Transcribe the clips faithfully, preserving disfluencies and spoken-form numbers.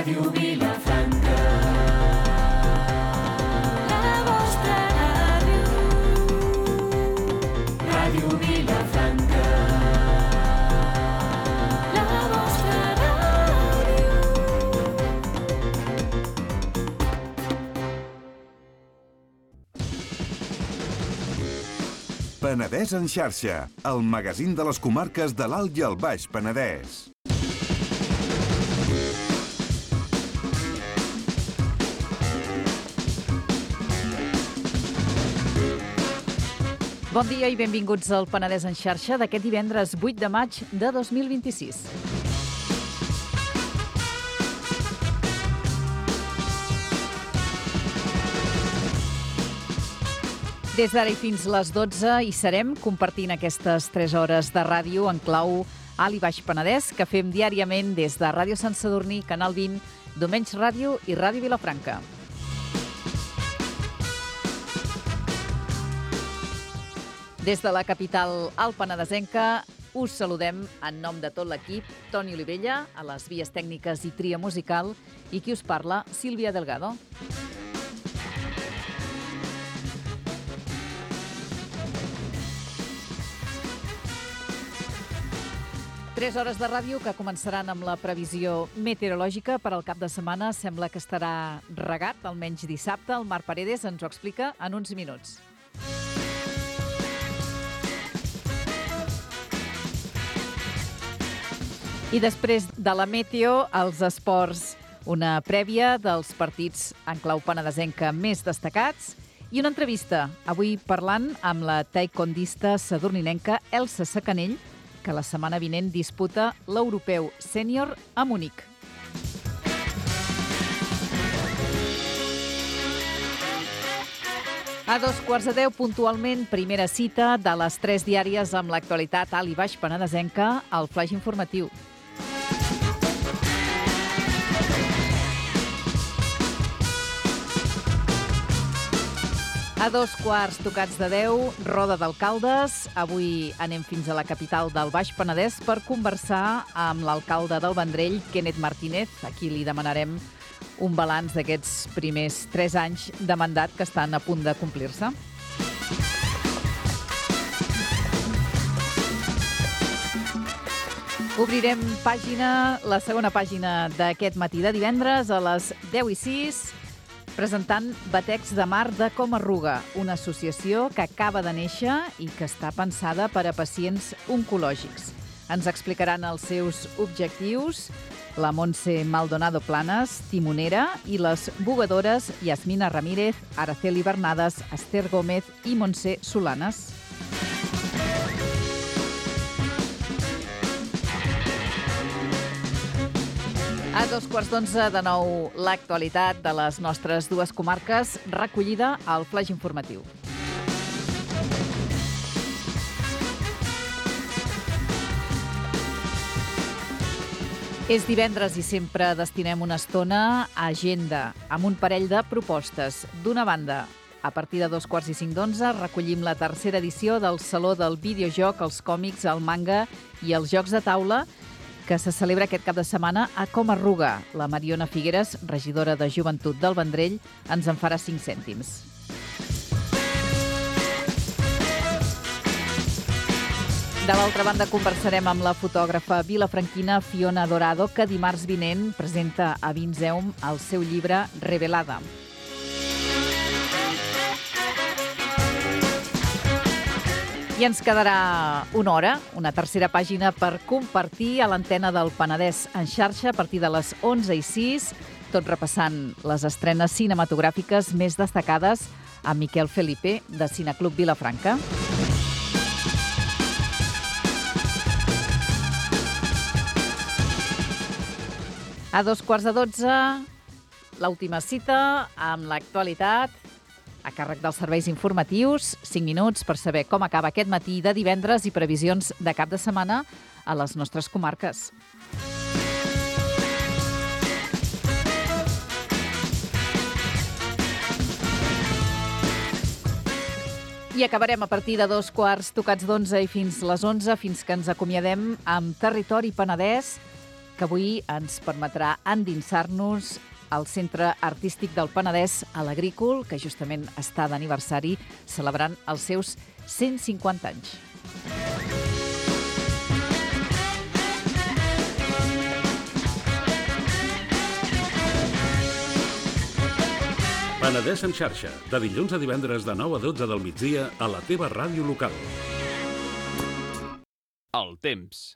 Ràdio Vilafranca. La vostra ràdio. Ràdio Vilafranca. La vostra ràdio. Penedès en xarxa, el magazín de les comarques de l'Alt i el Baix Penedès. Bon dia i benvinguts al Penedès en xarxa d'aquest divendres vuit de maig de dos mil vint-i-sis. Des d'ara i fins les dotze hi serem compartint aquestes tres hores de ràdio en clau Alt i Baix Penedès que fem diàriament des de Ràdio Sant Sadurní, Canal vint, Domenys Ràdio i Ràdio Vilafranca. Des de la capital altpenedesenca us saludem en nom de tot l'equip, Toni Olivella, a les vies tècniques i tria musical, i qui us parla, Sílvia Delgado. Tres hores de ràdio que començaran amb la previsió meteorològica per al cap de setmana. Sembla que estarà regat, almenys dissabte. El Marc Paredes ens ho explica en uns minuts. I després de la meteo, els esports, una prèvia dels partits en clau penedesenca més destacats i una entrevista, avui parlant amb la taekwondista sadurninenca Elsa Sacanell, que la setmana vinent disputa l'europeu sènior a Munic. A dos quarts de deu, puntualment, primera cita de les tres diàries amb l'actualitat alt i baix penedesenca, al flaix informatiu. A dos quarts tocats de deu, roda d'alcaldes. Avui anem fins a la capital del Baix Penedès per conversar amb l'alcalde del Vendrell, Kenneth Martínez. Aquí li demanarem un balanç d'aquests primers tres anys de mandat que estan a punt de complir-se. Obrirem pàgina, la segona pàgina d'aquest matí de divendres a les deu i sis, presentant Batecs de Mar de Comarruga, una associació que acaba de néixer i que està pensada per a pacients oncològics. Ens explicaran els seus objectius la Montse Maldonado Planes, timonera, i les bugadores Yasmina Ramírez, Araceli Bernades, Esther Gómez i Montse Solanes. A dos quarts d'onze, de nou, l'actualitat de les nostres dues comarques, recollida al flaix informatiu. És divendres i sempre destinem una estona a agenda, amb un parell de propostes. D'una banda, a partir de dos quarts i cinc d'onze, recollim la tercera edició del Saló del Videojoc, els còmics, el manga i els jocs de taula, que se celebra aquest cap de setmana a Comarruga. La Mariona Figueres, regidora de Joventut del Vendrell, ens en farà cinc cèntims. De l'altra banda, conversarem amb la fotògrafa vilafranquina Fiona Dorado, que dimarts vinent presenta a Vinzeum el seu llibre Revelada. I ens quedarà una hora, una tercera pàgina per compartir a l'antena del Penedès en xarxa a partir de les onze i sis, tot repassant les estrenes cinematogràfiques més destacades amb Miquel Felipe, de Cineclub Vilafranca. A dos quarts de dotze, l'última cita amb l'actualitat a càrrec dels serveis informatius, cinc minuts per saber com acaba aquest matí de divendres i previsions de cap de setmana a les nostres comarques. I acabarem a partir de dos quarts tocats d'onze i fins les onze, fins que ens acomiadem amb Territori Penedès, que avui ens permetrà endinsar-nos al Centre Artístic del Penedès a l'Agrícola, que justament està d'aniversari, celebrant els seus cent cinquanta anys. Penedès en xarxa, de dilluns a divendres de nou a dotze del migdia a la teva ràdio local. El temps.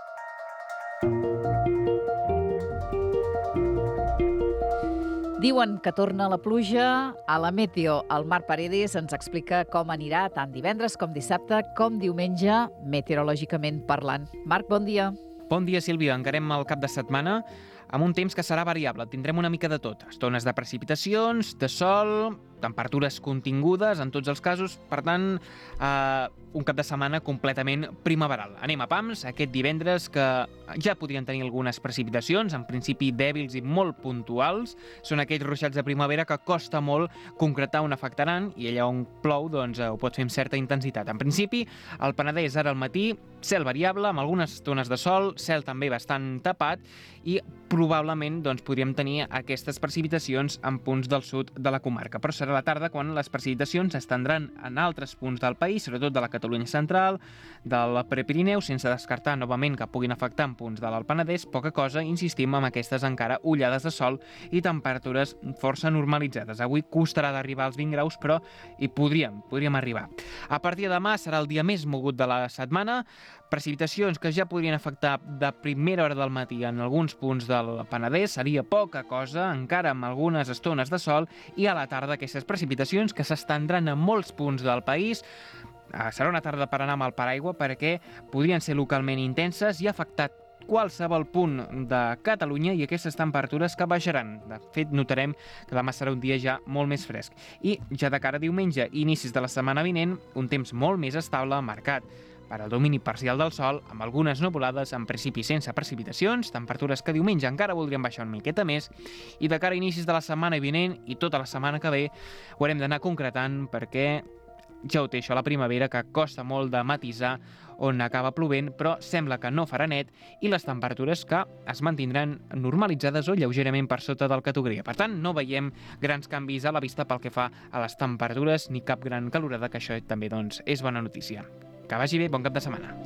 Diuen que torna la pluja. A la Meteo, el Marc Paredes ens explica com anirà tant divendres com dissabte com diumenge, meteorològicament parlant. Marc, bon dia. Bon dia, Sílvia. Encarem el cap de setmana amb un temps que serà variable. Tindrem una mica de tot. Estones de precipitacions, de sol, temperatures contingudes en tots els casos. Per tant, eh, un cap de setmana completament primaveral. Anem a pams aquest divendres, que ja podrien tenir algunes precipitacions, en principi dèbils i molt puntuals. Són aquells ruixats de primavera que costa molt concretar on afectaran, i allà on plou doncs, ho pot fer amb certa intensitat. En principi, el Penedès ara al matí, cel variable, amb algunes estones de sol, cel també bastant tapat, i probablement doncs, podríem tenir aquestes precipitacions en punts del sud de la comarca. Però serà a la tarda quan les precipitacions s'estendran en altres punts del país, sobretot de la Catalunya central, del Prepirineu, sense descartar novament que puguin afectar en punts de l'Alt Penedès. Poca cosa, insistim, amb aquestes encara ullades de sol i temperatures força normalitzades. Avui costarà d'arribar als vint graus, però hi podríem, podríem arribar. A partir de demà serà el dia més mogut de la setmana. Precipitacions que ja podrien afectar de primera hora del matí en alguns punts del Penedès, seria poca cosa, encara amb algunes estones de sol, i a la tarda aquestes precipitacions que s'estendran a molts punts del país. Serà una tarda per anar amb el paraigua perquè podrien ser localment intenses i afectar qualsevol punt de Catalunya, i aquestes temperatures que baixaran. De fet, notarem que demà serà un dia ja molt més fresc. I ja de cara a diumenge i inicis de la setmana vinent, un temps molt més estable, marcat per al domini parcial del sol, amb algunes nuvolades, en principi sense precipitacions, temperatures que diumenge encara voldrien baixar una miqueta més, i de cara a inicis de la setmana vinent i tota la setmana que ve ho haurem d'anar concretant, perquè ja ho té això, la primavera, que costa molt de matisar on acaba plovent, però sembla que no farà net, i les temperatures que es mantindran normalitzades o lleugerament per sota del que tocaria. Per tant, no veiem grans canvis a la vista pel que fa a les temperatures, ni cap gran calorada, que això també doncs, és bona notícia. Que vagi bé, bon cap de setmana.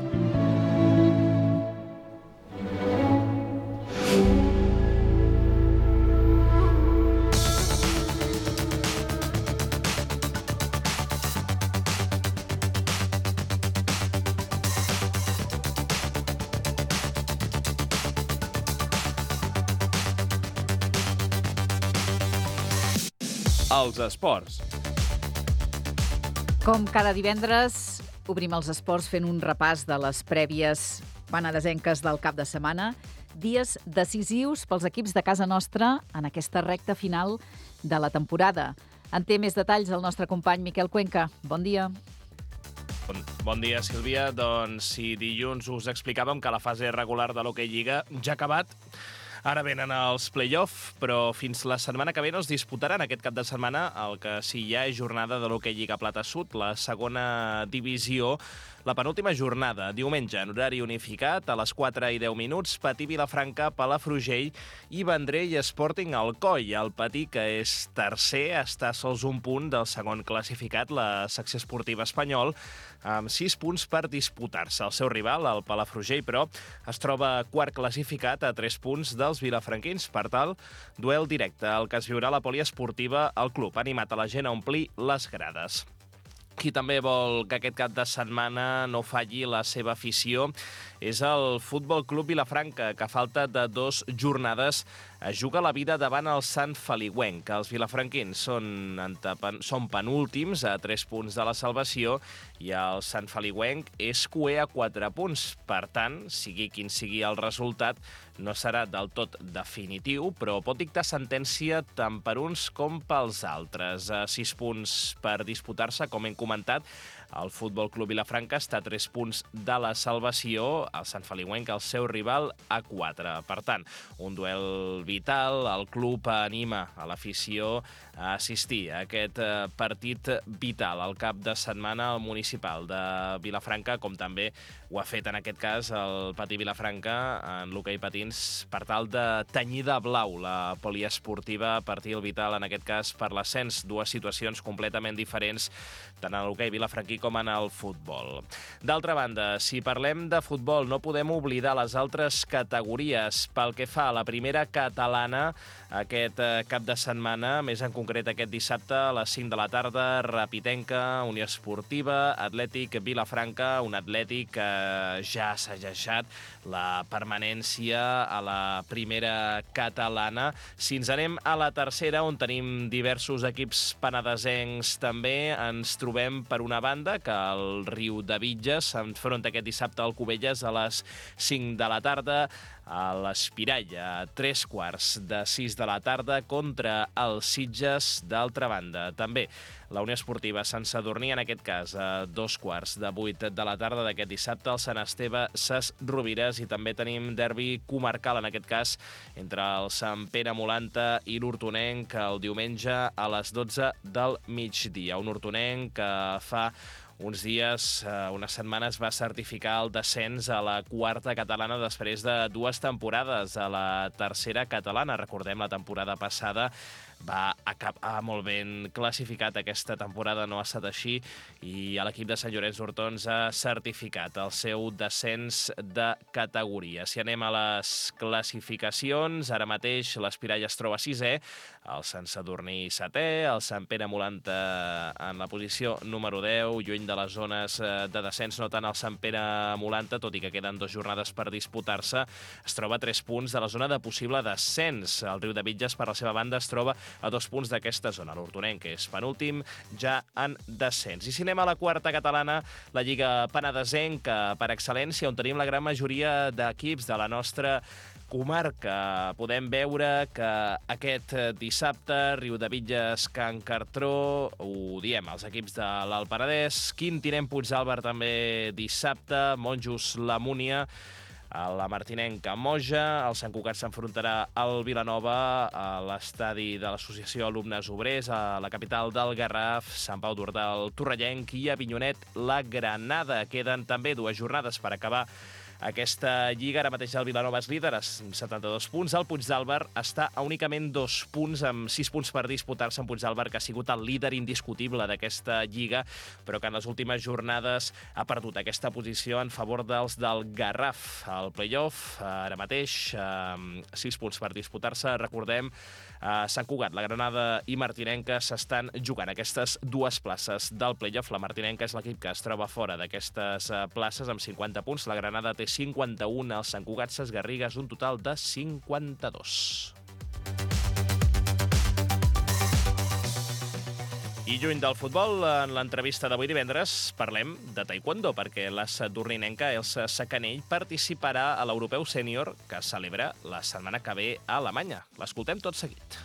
Els esports. Com cada divendres, obrim els esports fent un repàs de les prèvies penedesenques del cap de setmana. Dies decisius pels equips de casa nostra en aquesta recta final de la temporada. En té més detalls el nostre company Miquel Cuenca. Bon dia. Bon, bon dia, Sílvia. Doncs si dilluns us explicàvem que la fase regular de l'Hockey Lliga ja ha acabat, ara venen els play-off, però fins la setmana que ve no es disputaran aquest cap de setmana el que sí ja és jornada de l'Hockey Lliga Plata Sud, la segona divisió. La penúltima jornada, diumenge, en horari unificat, a les quatre i deu minuts, Patí Vilafranca, Palafrugell i Vendrell Sporting Alcoi. El Patí, que és tercer, està sols un punt del segon classificat, la secció esportiva espanyol, amb sis punts per disputar-se. El seu rival, el Palafrugell, però, es troba quart classificat a tres punts dels vilafranquins. Per tal, duel directe, el que es viurà a la poliesportiva al club, animat a la gent a omplir les grades. Qui també vol que aquest cap de setmana no falli la seva afició és el Futbol Club Vilafranca, que a falta de dos jornades es juga la vida davant el Sant Feliuenc. Els vilafranquins són, són penúltims a tres punts de la salvació i el Sant Feliuenc és cuer a quatre punts. Per tant, sigui quin sigui el resultat, no serà del tot definitiu, però pot dictar sentència tant per uns com pels altres. A sis punts per disputar-se, com hem comentat, El Futbol Club Vilafranca està a tres punts de la salvació, el Sant Feliuenc, el seu rival, a quatre. Per tant, un duel vital, el club anima a l'afició a assistir a aquest partit vital al cap de setmana al municipal de Vilafranca, com també ho ha fet en aquest cas el Patí Vilafranca en l'hoquei patins per tal de tenyir de blau la poliesportiva, partit vital en aquest cas per l'ascens, dues situacions completament diferents tant en l'hoquei vilafranquí com en el futbol. D'altra banda, si parlem de futbol, no podem oblidar les altres categories. Pel que fa a la primera catalana, aquest cap de setmana, més en concret aquest dissabte a les cinc de la tarda, Rapitenca, Unió Esportiva, Atlètic Vilafranca, un Atlètic que ja ha assajat la permanència a la primera catalana. Si ens anem a la tercera, on tenim diversos equips penedesencs també, ens trobem per una banda que el Riu de Vitges s'enfronta aquest dissabte al Cubelles a les cinc de la tarda, a l'Espirall a tres quarts de sis de la tarda contra el Sitges. D'altra banda, també la Unió Esportiva Sant Sadurní, en aquest cas a dos quarts de vuit de la tarda d'aquest dissabte, el Sant Esteve Ses Rovires, i també tenim derbi comarcal, en aquest cas entre el Sant Pere Molanta i l'Hortonenc el diumenge a les dotze del migdia. Un Hortonenc que fa uns dies, unes setmanes, va certificar el descens a la quarta catalana després de dues temporades a la tercera catalana. Recordem, la temporada passada va acabar molt ben classificat, aquesta temporada no ha estat així i l'equip de Sant Llorenç d'Hortons ha certificat el seu descens de categoria. Si anem a les classificacions, ara mateix l'Espirall es troba sisè, el Sant Sadurní setè, el Sant Pere Molanta en la posició número deu, lluny de les zones de descens, no tant el Sant Pere Molanta, tot i que queden dues jornades per disputar-se, es troba a tres punts de la zona de possible descens. El Riu de Vitges, per la seva banda, es troba a dos punts d'aquesta zona. L'Hortonenc, que és penúltim, ja en descens. I si anem a la quarta catalana, la Lliga Penedesenca per excel·lència, on tenim la gran majoria d'equips de la nostra comarca. Podem veure que aquest dissabte, Riu de Vitges, Can Cartró, ho diem, els equips de l'Alt Penedès, Quintinem Puigdàlber també dissabte, Monjos La Múnia, a la Martinenca Moja, el Sant Cugat s'enfrontarà al Vilanova, a l'estadi de l'Associació Alumnes Obrers, a la capital del Garraf, Sant Pau d'Ordà, el Torrellenc, i a Avinyonet, la Granada. Queden també dues jornades per acabar aquesta lliga. Ara mateix el Vilanova és líder, amb setanta-dos punts. El Puigdàlber està a únicament dos punts, amb sis punts per disputar-se. En Puigdàlber, que ha sigut el líder indiscutible d'aquesta lliga, però que en les últimes jornades ha perdut aquesta posició en favor dels del Garraf. El play-off, ara mateix, amb sis punts per disputar-se. Recordem, a Sant Cugat, la Granada i Martinenca s'estan jugant aquestes dues places del play-off. La Martinenca és l'equip que es troba fora d'aquestes places amb cinquanta punts. La Granada té cinquanta-un, el Sant Cugat Sesgarrigues un total de cinquanta-dos. I lluny del futbol, en l'entrevista d'avui divendres parlem de taekwondo, perquè la sadurninenca Elsa Sacanell participarà a l'Europeu Sènior, que es celebra la setmana que ve a Alemanya. L'escoltem tot seguit.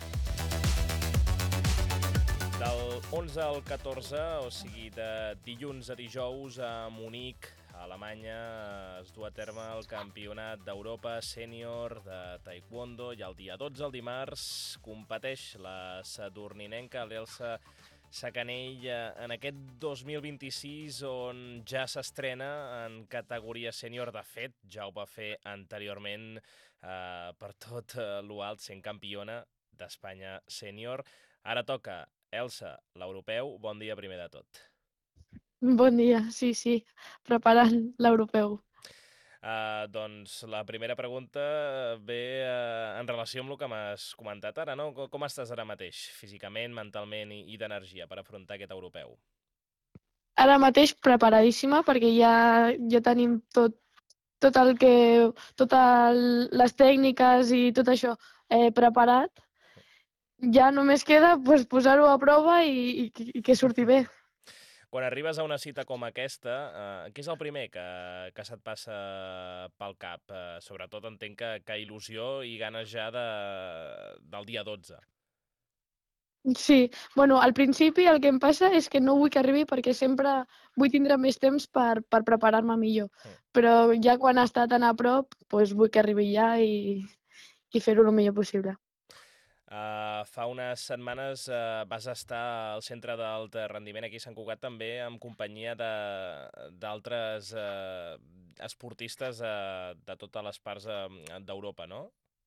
Del onze al catorze, o sigui, de dilluns a dijous, a Munic, a Alemanya, es du a terme el Campionat d'Europa Sènior de taekwondo, i el dia dotze, el dimarts, competeix la sadurninenca l'Elsa Sacanell en aquest dos mil vint-i-sis, on ja s'estrena en categoria sènior. De fet, ja ho va fer anteriorment eh, per tot lo alt, sent campiona d'Espanya sènior. Ara toca, Elsa, l'europeu. Bon dia, primer de tot. Bon dia, sí, sí, preparant l'europeu. Uh, doncs la primera pregunta ve uh, en relació amb el que m'has comentat ara, no? Com, com estàs ara mateix, físicament, mentalment i, i d'energia per afrontar aquest europeu? Ara mateix preparadíssima, perquè ja, ja tenim tot, tot el que, totes les tècniques i tot això eh, preparat. Ja només queda pues, posar-ho a prova i, i, i que surti bé. Quan arribes a una cita com aquesta, eh, què és el primer que, que se't passa pel cap? Eh, sobretot entenc que, que il·lusió i ganes ja de, del dia dotze. Sí, bueno, al principi el que em passa és que no vull que arribi perquè sempre vull tindre més temps per, per preparar-me millor. Mm. Però ja quan està tan a prop, doncs vull que arribi ja i, i fer-ho el millor possible. Uh, fa unes setmanes uh, vas estar al centre d'alt rendiment aquí a Sant Cugat també en companyia de- d'altres uh, esportistes uh, de totes les parts uh, d'Europa, no?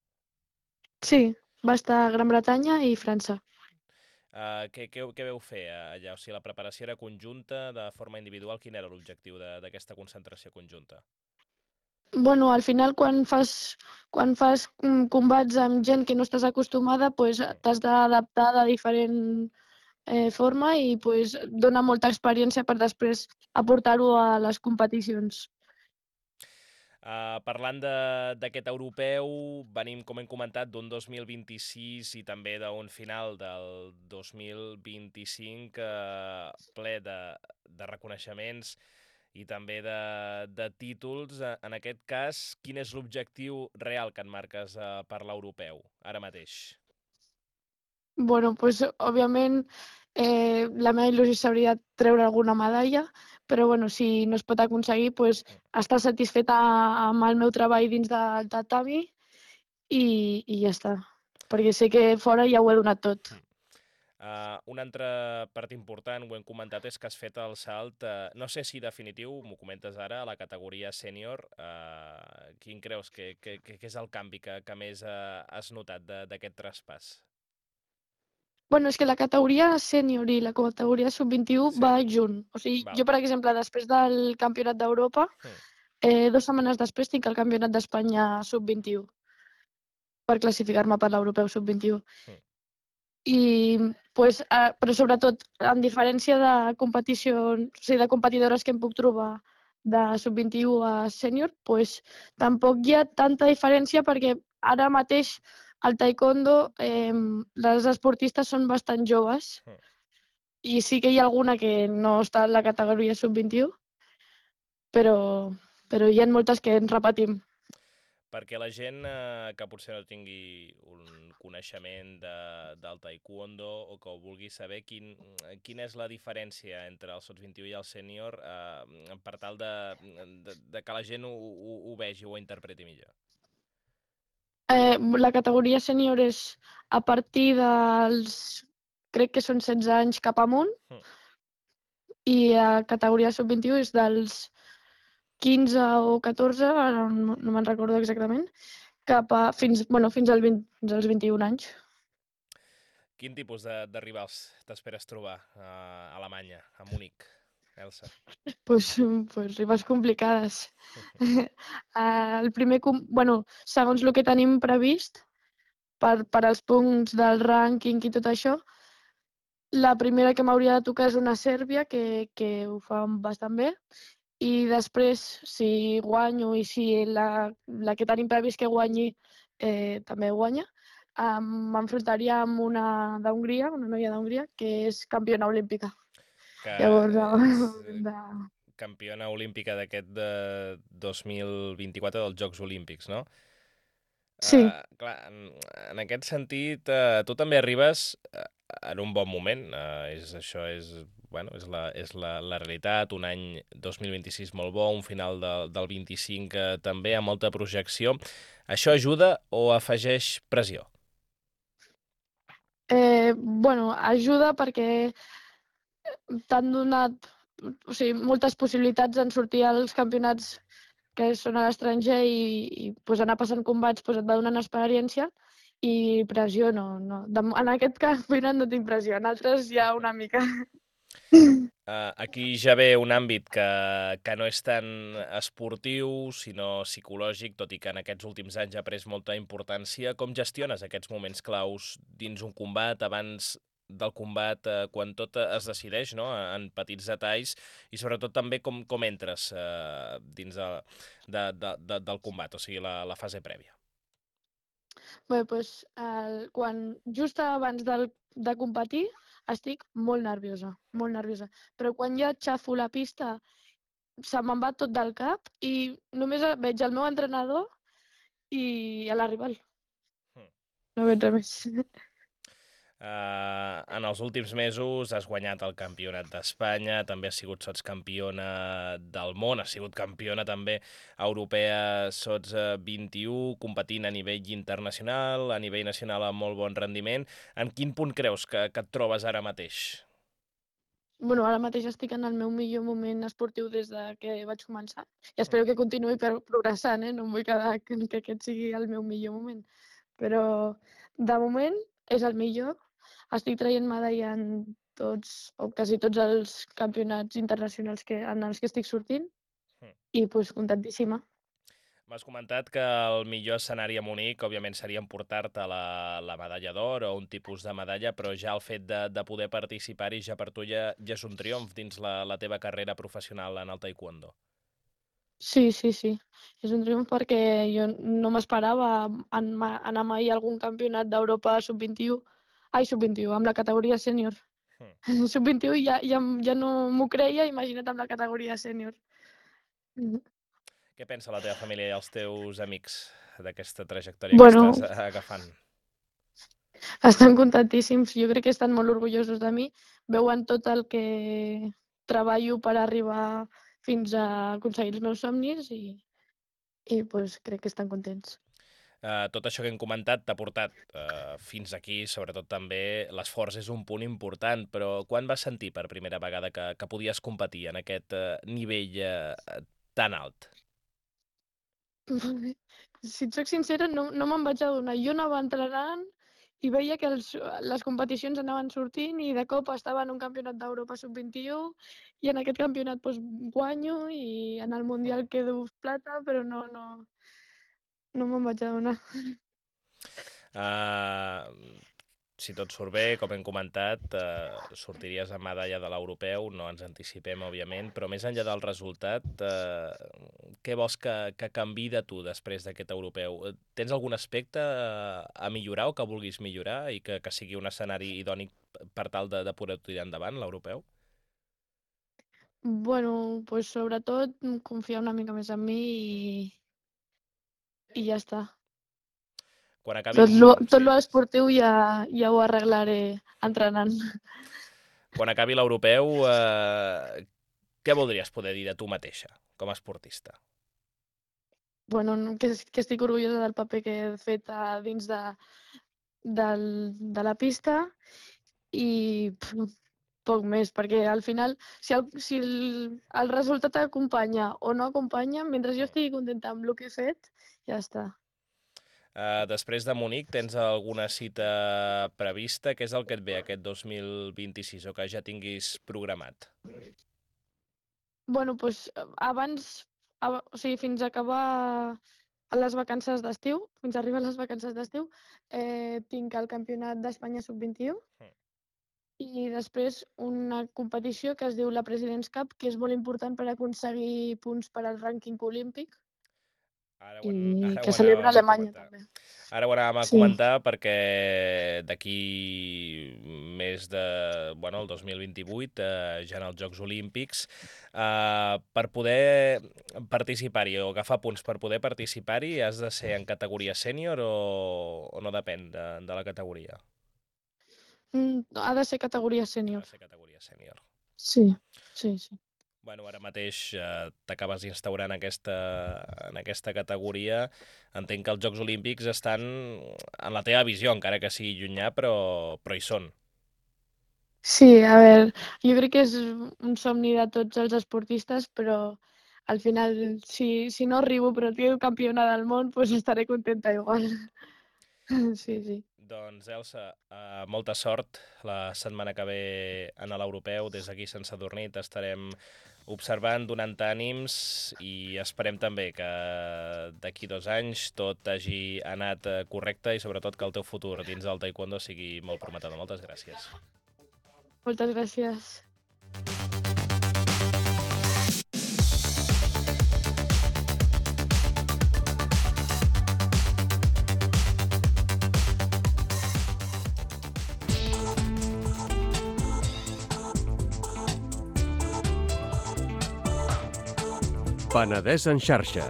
Sí, va estar a Gran Bretanya i França. Uh, què, què, què veu fer uh, allà? O sigui, la preparació era conjunta, de forma individual? Quin era l'objectiu de- d'aquesta concentració conjunta? Bueno, al final quan fas, quan fas mm, combats amb gent que no estàs acostumada, pues, t'has d'adaptar de diferent eh, forma i pues, dona molta experiència per després aportar-ho a les competicions. Uh, parlant de- d'aquest europeu, venim, com hem comentat, d'un dos mil vint-i-sis i també d'un final del dos mil vint-i-cinc uh, ple de, de reconeixements i també de, de títols. Eh, En aquest cas, quin és l'objectiu real que et marques uh, per l'europeu, ara mateix? Bueno, pues, òbviament eh, la meva il·lusió seria treure alguna medalla, però bueno, si no es pot aconseguir, pues, estar satisfeta amb el meu treball dins del tatami i, i ja està. Perquè sé que fora ja ho he donat tot. Uh, una altra part important, ho hem comentat, és que has fet el salt, uh, no sé si definitiu, m'ho comentes ara, a la categoria sènior. Uh, quin creus que, que, que, que és el canvi que, que més uh, has notat de- d'aquest traspàs? Bueno, és que la categoria sènior i la categoria sub vint-i-u Sí. va junt. O sigui, Val. jo, per exemple, després del Campionat d'Europa, Mm. eh, dues setmanes després tinc el Campionat d'Espanya sub vint-i-u per classificar-me per l'Europeu sub vint-i-u. Mm. I, pues, eh, però sobretot, en diferència de competició, o sigui, de competidores que em puc trobar de sub vint-i-u a sènior, pues, tampoc hi ha tanta diferència perquè ara mateix al taekwondo eh, les esportistes són bastant joves Mm. i sí que hi ha alguna que no està en la categoria sub vint-i-u, però, però hi ha moltes que ens repetim. Perquè la gent eh, que potser no tingui un coneixement de, del taekwondo o que ho vulgui saber, quin, quina és la diferència entre el sots vint-i-u i el sènior eh, per tal de, de, de que la gent ho, ho, ho vegi o ho interpreti millor? Eh, la categoria sènior és a partir dels, crec que són setze anys cap amunt, Mm. i la categoria sub vint-i-u és dels quinze o catorze, ara no, no me'n recordo exactament, cap a, fins, bueno, fins, al vint, fins als vint-i-un anys. Quin tipus de, de rivals t'esperes trobar a Alemanya, a Múnich, Elsa? Pues, pues rivals complicades. Eh, el primer, com- bueno, segons el que tenim previst, per, per als punts del rànquing i tot això, la primera que m'hauria de tocar és una Sèrbia, que, que ho fa bastant bé, i després, si guanyo i si la, la que tenim previst que guanyi eh, també guanya, eh, m'enfrontaria amb una d'Hongria, una noia d'Hongria, que és campiona olímpica. Que Llavors, és haurem de... campiona olímpica d'aquest de dos mil vint-i-quatre dels Jocs Olímpics, no? Sí, Uh, clar, en, en aquest sentit, uh, tu també arribes uh, en un bon moment. Uh, és, això és, bueno, és, la, és la, la realitat. Un any dos mil vint-i-sis molt bo, un final de, del vint-i-cinc uh, també amb molta projecció. Això ajuda o afegeix pressió? eh, bueno, ajuda perquè t'han donat, o sigui, moltes possibilitats en sortir als campionats que són a l'estranger i, i pues, anar passant combats pues, et va donant experiència i pressió no. no. De, en aquest campionat no tinc pressió, en altres ja una mica. Uh, aquí ja ve un àmbit que, que no és tan esportiu, sinó psicològic, tot i que en aquests últims anys ha pres molta importància. Com gestiones aquests moments claus dins un combat, abans del combat, eh, quan tot es decideix, no?, en petits detalls, i sobretot també com, com entres eh, dins de, de, de, de, del combat, o sigui, la, la fase prèvia. Bé, pues, el, quan, just abans del, de competir estic molt nerviosa, molt nerviosa. Però quan ja xafo la pista se me'n va tot del cap i només veig el meu entrenador i a la rival. Hmm. No veig res més. Uh, en els últims mesos has guanyat el campionat d'Espanya, també has sigut sotscampiona del món, has sigut campiona també europea sots vint-i-u, competint a nivell internacional, a nivell nacional amb molt bon rendiment. En quin punt creus que, que et trobes ara mateix? Bueno, ara mateix estic en el meu millor moment esportiu des de que vaig començar i espero que continuï per- progressant, eh? No em vull quedar que, que aquest sigui el meu millor moment. Però de moment és el millor. Estic traient medalla en tots o quasi tots els campionats internacionals que, en els que estic sortint Mm. i pues, contentíssima. M'has comentat que el millor escenari a Munic, òbviament, seria emportar-te la, la medalla d'or o un tipus de medalla, però ja el fet de, de poder participar-hi ja per tu ja, ja és un triomf dins la, la teva carrera professional en el taekwondo. Sí, sí, sí. És un triomf perquè jo no m'esperava en- ma- anar mai a algun campionat d'Europa sub vint-i-u. Ai, sub vint-i-u, amb la categoria sènior. Mm. sub vint-i-u ja, ja, ja no m'ho creia, imagina't amb la categoria sènior. Mhm. Què pensa la teva família i els teus amics d'aquesta trajectòria Bueno, que estàs agafant? estan contentíssims. Jo crec que estan molt orgullosos de mi. Veuen tot el que treballo per arribar fins a aconseguir els meus somnis i, i pues, crec que estan contents. Uh, tot això que hem comentat t'ha portat uh, fins aquí, sobretot també l'esforç és un punt important, però quan vas sentir per primera vegada que, que podies competir en aquest uh, nivell uh, tan alt? Si et soc sincera, no, no me'n vaig adonar. Jo anava entrenant i veia que els, les competicions anaven sortint i de cop estava en un campionat d'Europa sub vint-i-u i en aquest campionat doncs, guanyo i en el Mundial quedo plata, però no, no, no me'n vaig adonar. Uh, si tot surt bé, com hem comentat, uh, sortiries amb medalla de l'europeu, no ens anticipem, òbviament, però més enllà del resultat, uh, què vols que, que canvi de tu després d'aquest europeu? Eh, Tens algun aspecte uh, a millorar o que vulguis millorar i que, que sigui un escenari idònic per tal de, de poder tirar endavant l'europeu? Bueno, pues sobretot confiar una mica més en mi i, i ja està. Quan acabi... Tot lo, tot sí. lo esportiu ja, ja ho arreglaré entrenant. Quan acabi l'europeu, eh, què voldries poder dir de tu mateixa, com a esportista? Bueno, no- que, que estic orgullosa del paper que he fet a dins de, del, de la pista i pf, poc més, perquè al final, si el, si el, el resultat acompanya o no acompanya, mentre jo estigui contenta amb el que he fet, ja està. Uh, després de Munic, tens alguna cita prevista? Què és el que et ve aquest dos mil vint-i-sis o que ja tinguis programat? Bueno, doncs abans, ab- o sigui, fins a acabar les vacances d'estiu, fins a arribar a les vacances d'estiu, eh, tinc el campionat d'Espanya sub vint-i-u Mm. i després una competició que es diu la Presidents Cup, que és molt important per aconseguir punts per al rànquing olímpic Ara ho, i an- ara que ho celebra anàvem a Alemanya comentar. també. Ara ho anàvem a Sí. comentar perquè d'aquí més de, bueno, el dos mil vint-i-vuit, eh, ja en els Jocs Olímpics, eh, per poder participar-hi o agafar punts per poder participar-hi has de ser en categoria sènior o, o no depèn de, de la categoria? Mm, ha de ser categoria Ha sènior. de ser categoria sènior. Sí, sí, sí. Bueno, ara mateix eh, t'acabes d'instaurar en aquesta, en aquesta categoria. Entenc que els Jocs Olímpics estan en la teva visió, encara que sigui llunyà, però, però hi són. Sí, a veure, jo crec que és un somni de tots els esportistes, però al final, si, si no arribo però tinc campiona del món, doncs estaré contenta igual. Sí, sí. Doncs, Elsa, eh, molta sort la setmana que ve en l'europeu. Des d'aquí, sense adormir, t'estarem observant, donant ànims i esperem també que d'aquí dos anys tot hagi anat eh, correcte i sobretot que el teu futur dins del taekwondo sigui molt prometedor. Moltes gràcies. Moltes gràcies. Penedès en xarxa.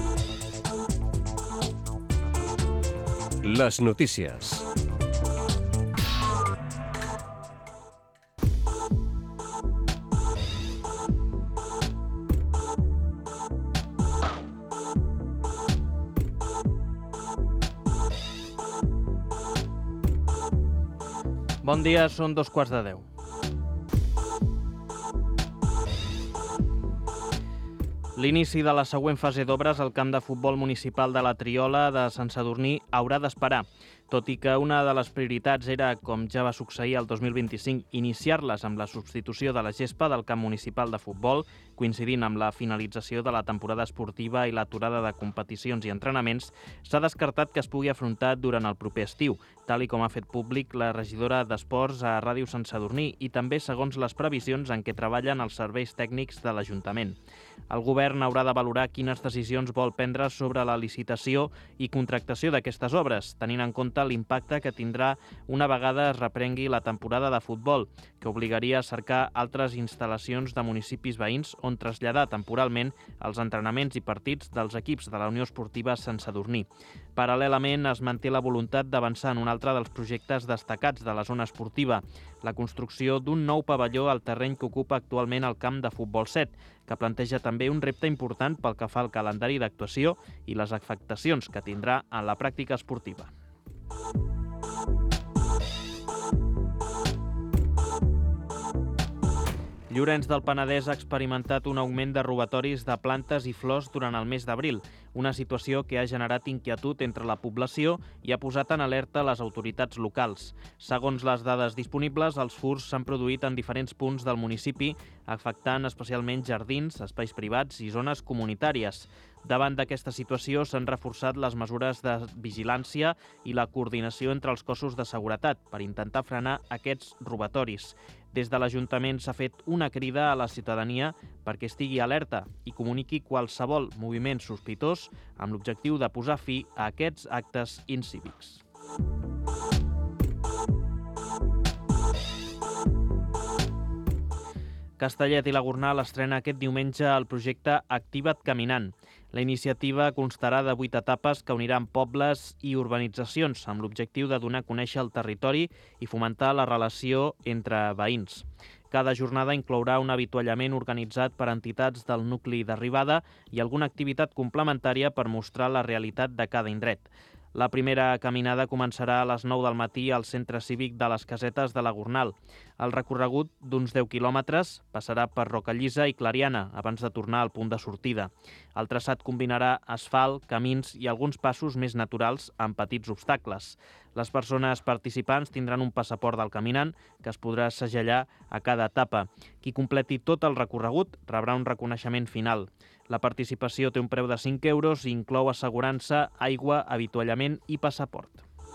Les notícies. Bon dia, són dos quarts de deu. L'inici de la següent fase d'obres al camp de futbol municipal de la Triola de Sant Sadurní haurà d'esperar. Tot i que una de les prioritats era, com ja va succeir el dos mil vint-i-cinc, iniciar-les amb la substitució de la gespa del camp municipal de futbol, coincidint amb la finalització de la temporada esportiva i l'aturada de competicions i entrenaments, s'ha descartat que es pugui afrontar durant el proper estiu, tal i com ha fet públic la regidora d'Esports a Ràdio Sant Sadurní i també segons les previsions en què treballen els serveis tècnics de l'Ajuntament. El govern haurà de valorar quines decisions vol prendre sobre la licitació i contractació d'aquestes obres, tenint en compte l'impacte que tindrà una vegada es reprengui la temporada de futbol, que obligaria a cercar altres instal·lacions de municipis veïns on traslladar temporalment els entrenaments i partits dels equips de la Unió Esportiva Sant Sadurní. Paral·lelament, es manté la voluntat d'avançar en un altre dels projectes destacats de la zona esportiva, la construcció d'un nou pavelló al terreny que ocupa actualment el camp de futbol set, que planteja també un repte important pel que fa al calendari d'actuació i les afectacions que tindrà en la pràctica esportiva. Llorenç del Penedès ha experimentat un augment de robatoris de plantes i flors durant el mes d'abril, una situació que ha generat inquietud entre la població i ha posat en alerta les autoritats locals. Segons les dades disponibles, els furts s'han produït en diferents punts del municipi, afectant especialment jardins, espais privats i zones comunitàries. Davant d'aquesta situació s'han reforçat les mesures de vigilància i la coordinació entre els cossos de seguretat per intentar frenar aquests robatoris. Des de l'Ajuntament s'ha fet una crida a la ciutadania perquè estigui alerta i comuniqui qualsevol moviment sospitós amb l'objectiu de posar fi a aquests actes incívics. Castellet i la Gornal estrena aquest diumenge el projecte Activa't Caminant. La iniciativa constarà de vuit etapes que uniran pobles i urbanitzacions amb l'objectiu de donar a conèixer el territori i fomentar la relació entre veïns. Cada jornada inclourà un avituallament organitzat per entitats del nucli d'arribada i alguna activitat complementària per mostrar la realitat de cada indret. La primera caminada començarà a les nou del matí al Centre Cívic de les Casetes de la Gornal. El recorregut d'uns deu quilòmetres passarà per Rocallisa i Clariana abans de tornar al punt de sortida. El traçat combinarà asfalt, camins i alguns passos més naturals amb petits obstacles. Les persones participants tindran un passaport del caminant que es podrà segellar a cada etapa. Qui completi tot el recorregut rebrà un reconeixement final. La participació té un preu de cinc euros i inclou assegurança, aigua, avituallament i passaport.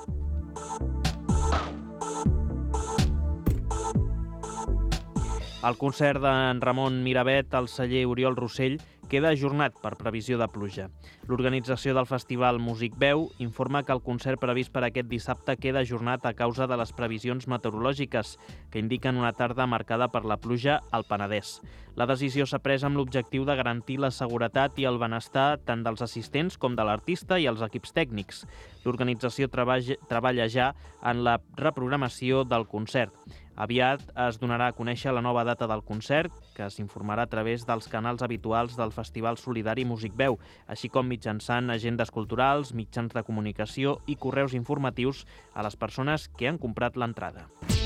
El concert d'en Ramon Miravet al celler Oriol Rossell queda ajornat per previsió de pluja. L'organització del festival Músic Veu informa que el concert previst per aquest dissabte queda ajornat a causa de les previsions meteorològiques, que indiquen una tarda marcada per la pluja al Penedès. La decisió s'ha pres amb l'objectiu de garantir la seguretat i el benestar tant dels assistents com de l'artista i els equips tècnics. L'organització treballa ja en la reprogramació del concert. Aviat es donarà a conèixer la nova data del concert, que s'informarà a través dels canals habituals del Festival Solidari Músic Veu, així com mitjançant agendes culturals, mitjans de comunicació i correus informatius a les persones que han comprat l'entrada.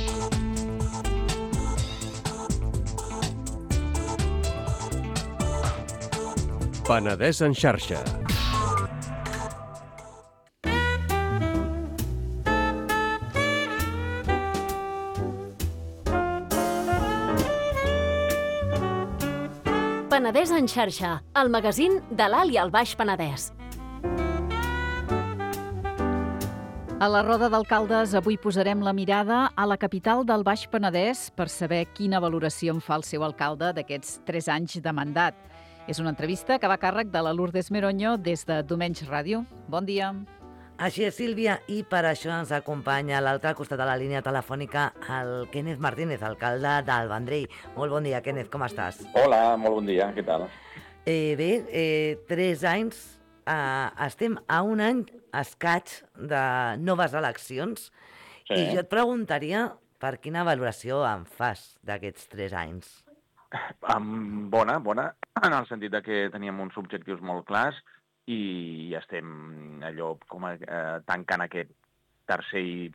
Penedès en xarxa. Penedès en xarxa, el magazín de l'Alt i el Baix Penedès. A la roda d'alcaldes avui posarem la mirada a la capital del Baix Penedès per saber quina valoració en fa el seu alcalde d'aquests tres anys de mandat. És una entrevista que va a càrrec de la Lourdes Meronyo des de Domenys Ràdio. Bon dia. Així és, Sílvia, i per això ens acompanya a l'altre costat de la línia telefònica el Kenneth Martínez, alcalde del Vendrell. Molt bon dia, Kenneth, com estàs? Hola, molt bon dia, què tal? Eh, bé, eh, tres anys, eh, estem a un any escaig de noves eleccions sí. I jo et preguntaria per quina valoració en fas d'aquests tres anys? Um, bona, bona, en el sentit de que teníem uns objectius molt clars i estem allò com a, eh, tancant aquest tercer i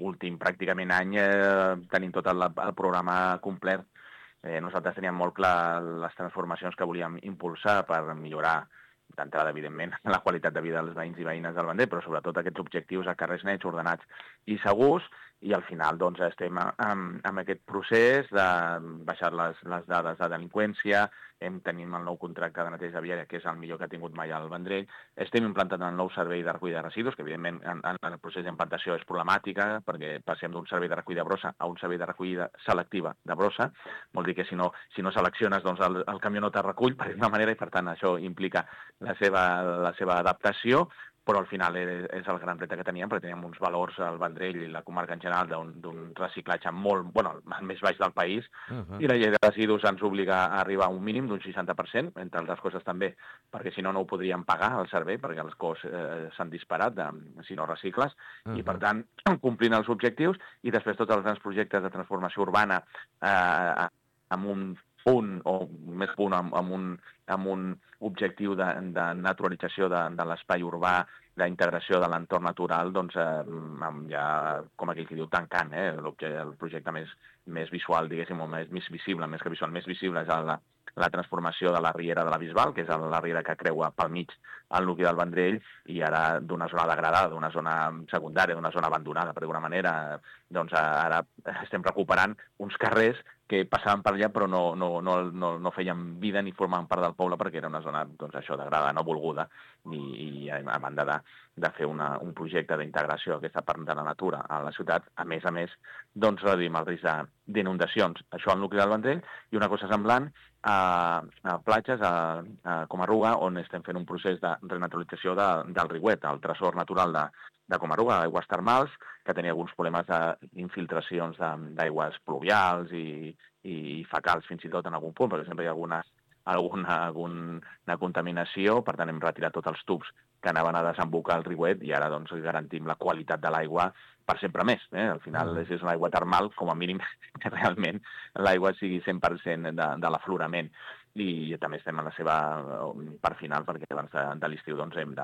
últim pràcticament any eh, tenim tot el, el programa complet. Eh, nosaltres teníem molt clar les transformacions que volíem impulsar per millorar d'entrada, evidentment, la qualitat de vida dels veïns i veïnes del Vendrell, però sobretot aquests objectius a carrers nets, ordenats i segurs, i al final doncs, estem amb, amb aquest procés de baixar les, les dades de delinqüència, hem tenim el nou contracte de neteja viària, que és el millor que ha tingut mai al Vendrell, estem implantant el nou servei de recull de residus, que evidentment en, en el procés d'implantació és problemàtica, perquè passem d'un servei de recull de brossa a un servei de recollida selectiva de brossa, vol dir que si no, si no selecciones, doncs el, el camió no te recull, per una manera, i per tant això implica la seva, la seva adaptació, però al final és, és el gran repte que teníem, perquè teníem uns valors al Vendrell i la comarca en general d'un reciclatge molt, bueno, el més baix del país, uh-huh. i la llei de residus ens obliga a arribar a un mínim d'un seixanta per cent, entre altres coses també, perquè si no no ho podríem pagar el servei, perquè els costs eh, s'han disparat de, si no recicles, uh-huh. i per tant complint els objectius, i després tots els grans projectes de transformació urbana eh, amb un punt, o més punt, amb, amb, un, amb un objectiu de, de naturalització de, de l'espai urbà, d'integració de l'entorn natural, doncs eh, amb ja, com aquell que diu, tancant, eh, el projecte més, més visual, diguéssim, o més, més visible, més que visual, més visible és la, la transformació de la Riera de la Bisbal, que és la riera que creua pel mig el nucli del Vendrell, i ara d'una zona degradada, d'una zona secundària, d'una zona abandonada, per d'alguna manera, doncs ara estem recuperant uns carrers que passaven per allà però no, no, no, no, no feien vida ni formaven part del poble perquè era una zona, doncs, això, degradada, no volguda, i, i a banda de, de fer una, un projecte d'integració d'aquesta part de la natura a la ciutat, a més a més, doncs reduïm el risc d'inundacions. Això al nucli del Vendrell, i una cosa semblant a, a platges, a, a Comarruga, on estem fent un procés de renaturalització de, del Riuet, el tresor natural de, de Comarruga, d'aigües termals, que tenia alguns problemes d'infiltracions d'aigües pluvials i, i fecals fins i tot en algun punt, perquè sempre hi ha alguna, alguna, alguna contaminació, per tant hem retirat tots els tubs que anaven a desembocar el riuet i ara doncs garantim la qualitat de l'aigua per sempre més. Eh? Al final, si és una aigua termal, com a mínim, que realment l'aigua sigui cent per cent de, de l'aflorament. I també estem en la seva part final, perquè abans de, de l'estiu doncs, hem de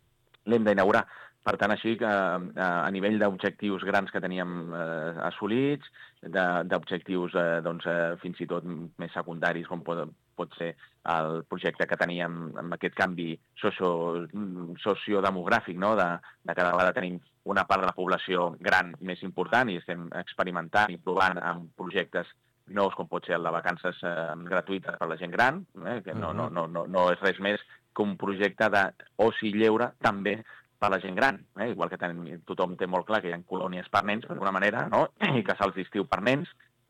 l'hem d'inaugurar. Per tant, així que a nivell d'objectius grans que teníem eh, assolits, d'objectius eh, doncs, eh, fins i tot més secundaris, com pot, pot ser el projecte que teníem amb aquest canvi socio, sociodemogràfic, no? de, de cada vegada tenim una part de la població gran més important i estem experimentant i provant amb projectes nous, com pot ser el de vacances eh, gratuïtes per la gent gran, eh, que no, no, no, no, no és res més que un projecte d'oci lleure també per la gent gran. Eh? Igual que tenim, tothom té molt clar que hi ha colònies per nens, d'alguna manera, no? I casals d'estiu per nens.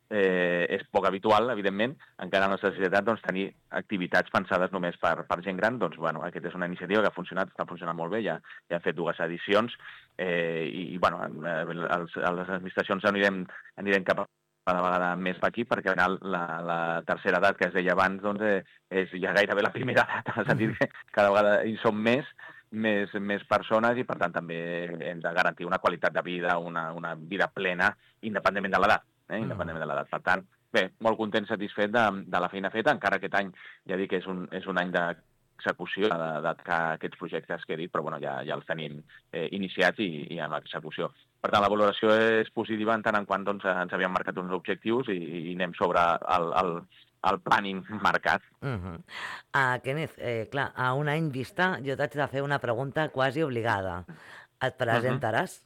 Eh, és poc habitual, evidentment, encara a la nostra societat, doncs, tenir activitats pensades només per, per gent gran. Doncs, bueno, aquesta és una iniciativa que ha funcionat, està funcionant molt bé, ja, ja hem fet dues edicions, eh, i, bueno, els, a les administracions anirem, anirem cap a cada vegada més per aquí, perquè al final la, la tercera edat que es deia abans doncs, eh, és ja gairebé la primera edat, en el sentit que cada vegada hi som més, més, més persones, i per tant també hem de garantir una qualitat de vida, una, una vida plena, independentment de l'edat. Eh? Independentment de l'edat. Per tant, bé, molt content, satisfet de, de la feina feta, encara aquest any, ja dic que és un, és un any d'execució, de, de, de aquests projectes que he dit, però bueno, ja, ja els tenim eh, iniciats i, i en l'execució. Per tant, la valoració és positiva en tant en quant doncs, ens havíem marcat uns objectius i, i anem sobre el, el, el planning marcat. Uh -huh. uh, Kenneth, eh, clar, a un any vista jo t'haig de fer una pregunta quasi obligada. Et presentaràs?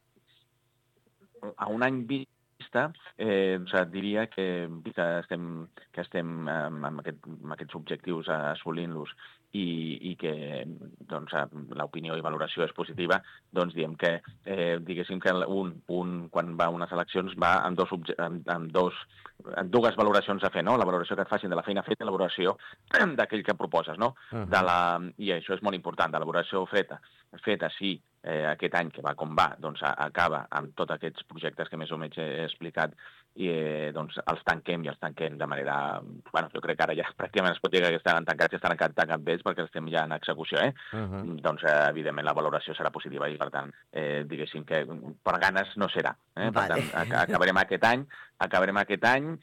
Uh -huh. A un any vista, eh, doncs et diria que, que estem, que estem amb, amb, aquest, amb aquests objectius assolint-los i, i que doncs, l'opinió i valoració és positiva, doncs diem que, eh, diguéssim que un, un, quan va a unes eleccions va amb, dos, amb, amb, dos, amb dues valoracions a fer, no? La valoració que et facin de la feina feta i la valoració d'aquell que proposes, no? Uh-huh. De la, i això és molt important, de la valoració feta, feta sí, eh, aquest any que va com va, doncs acaba amb tots aquests projectes que més o menys he explicat i eh, doncs els tanquem i els tanquem de manera... Bueno, jo crec que ara ja pràcticament es pot dir que estan tancats i estan tancats bé perquè estem ja en execució, eh? Uh -huh. Doncs, eh, evidentment, la valoració serà positiva i, per tant, eh, diguéssim que per ganes no serà. Eh? Per Vale. tant, ac acabarem aquest any, acabarem aquest any,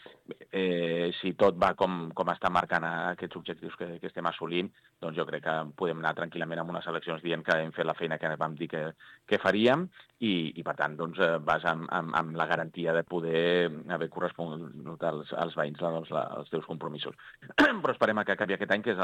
eh, si tot va com, com està marcant aquests objectius que, que estem assolint, doncs jo crec que podem anar tranquil·lament amb unes eleccions dient que hem fet la feina que vam dir que, que faríem i, i per tant, doncs, vas amb, amb, amb la garantia de poder haver correspongut als, als veïns doncs, la, els teus compromisos. Però esperem que acabi aquest any, que és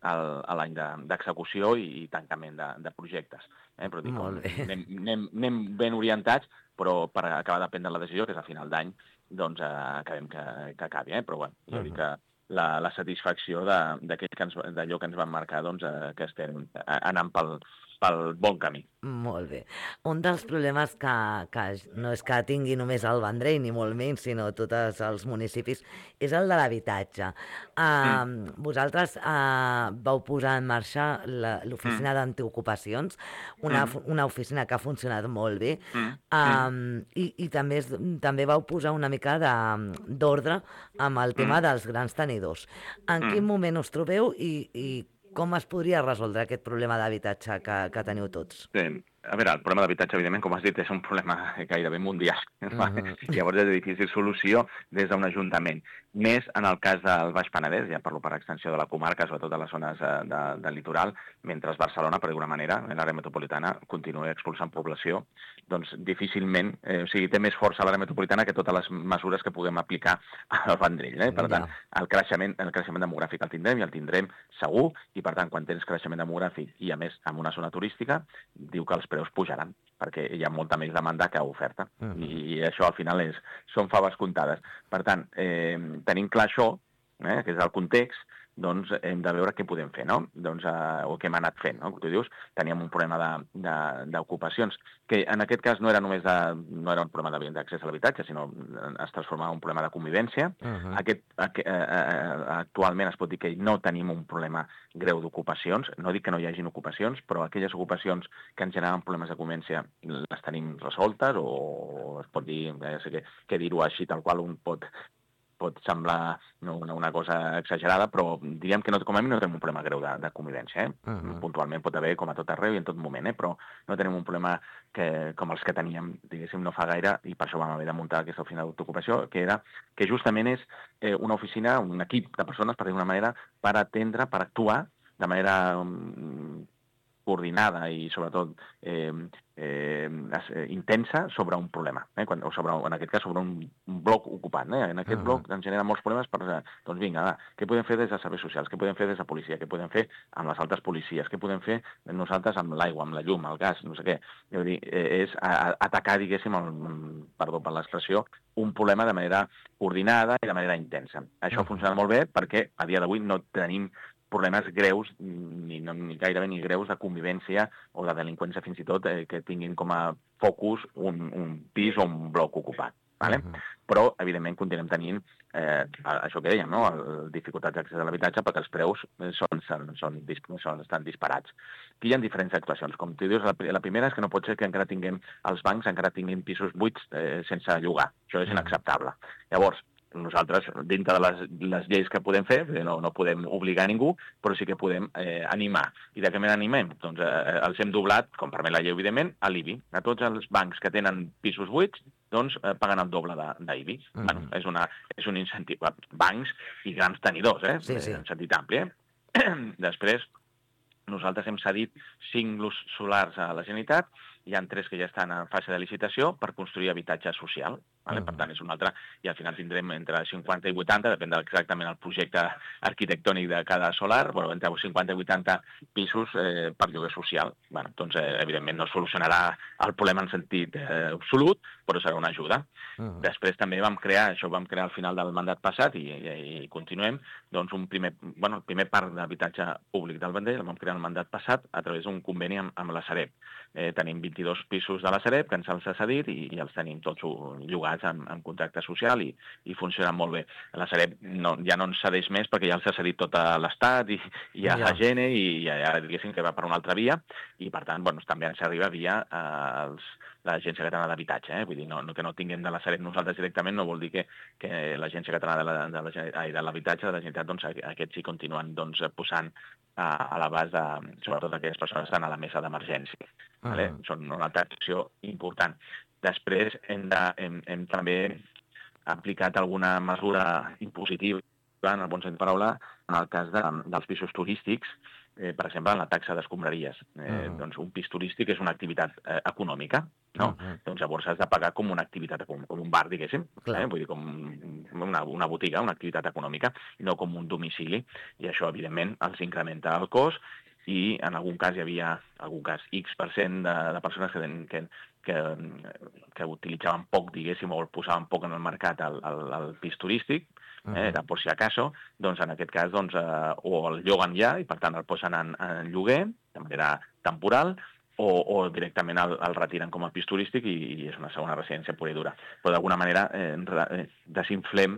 l'any d'execució de, i, i tancament de, de projectes. Eh? Però dic, anem, anem, anem ben orientats, però per acabar de prendre la decisió, que és a final d'any, doncs eh, acabem que, que acabi. Eh? Però bueno, jo uh -huh. dic que la, la satisfacció d'allò que, que ens van marcar, doncs, eh, que estem anant pel, pel bon camí. Molt bé. Un dels problemes que, que no és que tingui només el Vendrell, ni molt menys, sinó tots els municipis, és el de l'habitatge. Uh, mm. Vosaltres uh, vau posar en marxa l'oficina mm. d'antiocupacions, una, mm. una oficina que ha funcionat molt bé, mm. uh, i, i també, també vau posar una mica d'ordre amb el tema mm. dels grans tenidors. En mm. quin moment us trobeu i, i com es podria resoldre aquest problema d'habitatge que, que teniu tots? Sí. A veure, el problema d'habitatge, evidentment, com has dit, és un problema gairebé mundial. Uh -huh. Llavors és de difícil solució des d'un ajuntament. Més en el cas del Baix Penedès, ja parlo per extensió de la comarca, sobretot a les zones de, del litoral, mentre Barcelona, per d'alguna manera, en l'àrea metropolitana, continua expulsant població, doncs difícilment, eh, o sigui, té més força l'àrea metropolitana que totes les mesures que puguem aplicar al Vendrell. Eh? Per tant, el creixement, el creixement demogràfic el tindrem i el tindrem segur, i per tant, quan tens creixement demogràfic i, a més, en una zona turística, diu que els preus pujaran, perquè hi ha molta més demanda que oferta. Uh -huh. I això, al final, és, són faves comptades. Per tant, eh, tenim clar això, eh, que és el context, doncs hem de veure què podem fer, no? Doncs, eh, o què hem anat fent, no? Com tu dius, teníem un problema d'ocupacions, que en aquest cas no era només de, no era un problema d'accés a l'habitatge, sinó es transformava en un problema de convivència. Uh -huh. aquest, aquest, eh, eh, actualment es pot dir que no tenim un problema greu d'ocupacions. No dic que no hi hagin ocupacions, però aquelles ocupacions que ens generaven problemes de convivència les tenim resoltes, o es pot dir, ja sé que, que dir-ho així tal qual un pot... pot semblar no, una, una cosa exagerada, però diríem que no, com a mínim no tenim un problema greu de, de convivència. Eh? Uh -huh. Puntualment pot haver, com a tot arreu i en tot moment, eh? Però no tenim un problema que, com els que teníem, diguéssim, no fa gaire, i per això vam haver de muntar aquesta oficina d'ocupació, que era que justament és eh, una oficina, un equip de persones, per dir-ho d'una manera, per atendre, per actuar de manera um, coordinada i, sobretot, eh, eh, intensa sobre un problema, eh? Quan, o sobre, en aquest cas sobre un, un bloc ocupat. Eh? En aquest uh -huh. bloc ens genera molts problemes per, doncs vinga, va, què podem fer des de serveis socials, què podem fer des de policia, què podem fer amb les altres policies, què podem fer nosaltres amb l'aigua, amb la llum, el gas, no sé què. Vull dir, eh, és a, a, atacar, diguéssim, el, perdó per l'expressió, un problema de manera coordinada i de manera intensa. Això uh -huh. funciona molt bé perquè a dia d'avui no tenim problemes greus, ni, no, ni gairebé ni greus, de convivència o de delinqüència fins i tot, eh, que tinguin com a focus un, un pis o un bloc ocupat. Vale? Uh -huh. Però, evidentment, continuem tenint eh, això que dèiem, no? El, dificultats d'accés a l'habitatge perquè els preus són, són, són, són, estan disparats. Aquí hi ha diferents actuacions. Com tu dius, la, la primera és que no pot ser que encara tinguem, els bancs encara tinguin pisos buits eh, sense llogar. Això és inacceptable. Llavors, nosaltres, dintre de les, les lleis que podem fer, no, no podem obligar a ningú, però sí que podem eh, animar. I de què me n'animem? Doncs eh, els hem doblat, com permet la llei, evidentment, a l'I B I. A tots els bancs que tenen pisos buits, doncs eh, paguen el doble d'I B I. Uh -huh. Bueno, és, una, és un incentiu. Bancs i grans tenidors, eh? Sí, sí. En sentit ampli, eh? Després, nosaltres hem cedit cinc glus solars a la Generalitat, hi ha tres que ja estan en fase de licitació per construir habitatge social. Vale? Uh -huh. Per tant, és un altre, i al final tindrem entre cinquanta i vuitanta, depèn exactament del projecte arquitectònic de cada solar, però entre cinquanta i vuitanta pisos eh, per lloguer social. Bueno, doncs, eh, evidentment, no solucionarà el problema en sentit eh, absolut, però serà una ajuda. Uh -huh. Després també vam crear, això ho vam crear al final del mandat passat, i, i, i continuem, doncs un primer, bueno, el primer parc d'habitatge públic del Vendrell, el vam crear el mandat passat a través d'un conveni amb, amb la Sareb. Eh, tenim vint-i-dos pisos de la Sareb que ens els ha cedit i, i els tenim tots llogats formats en, en contracte social i, i funcionen molt bé. La Sareb no, ja no ens cedeix més perquè ja els ha cedit tot a l'Estat i, i a la Gene i ja diguéssim que va per una altra via i per tant bueno, també ens arriba via eh, els, l'Agència Catalana d'Habitatge. Eh? Vull dir, no, no, que no tinguem de la Sareb nosaltres directament no vol dir que, que l'Agència Catalana de, la, de, la, de l'Habitatge de la Generalitat, doncs, aquests sí continuen doncs, posant a, a l'abast de, sobretot aquelles persones que estan a la mesa d'emergència. Uh-huh. Vale? Són una altra acció important. Després hem, de, hem, hem també aplicat alguna mesura impositiva, en el bon sentit de paraula, en el cas de, dels pisos turístics, eh, per exemple, en la taxa d'escombraries. Eh, uh-huh. Doncs un pis turístic és una activitat eh, econòmica, no? Uh-huh. Doncs llavors has de pagar com una activitat, com, com un bar, diguéssim, eh? Vull dir, com una, una botiga, una activitat econòmica, i no com un domicili. I això, evidentment, els incrementa el cost i en algun cas hi havia, algun cas, X percent de, de persones que, que, que, que utilitzaven poc, diguéssim, o el posaven poc en el mercat al, al, al pis turístic, eh, de por si acaso, doncs en aquest cas doncs, eh, o el lloguen ja i per tant el posen en, en lloguer de manera temporal o, o directament el, el retiren com a pis turístic i, i és una segona residència pura i dura. Però d'alguna manera eh, desinflem